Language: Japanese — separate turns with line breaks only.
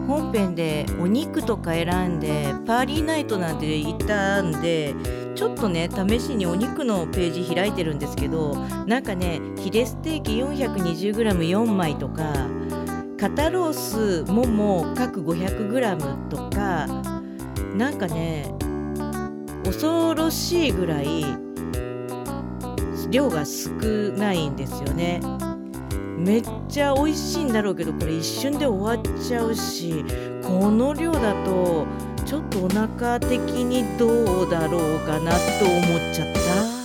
本編でお肉とか選んでパーリーナイトなんて言ったんで、ちょっとね試しにお肉のページ開いてるんですけど、なんかねヒレステーキ 420g4 枚とか、肩ロースもも各 500g とか、なんかね恐ろしいぐらい量が少ないんですよね。めっちゃ美味しいんだろうけど、これ一瞬で終わっちゃうし、この量だとちょっとお腹的にどうだろうかなと思っちゃった。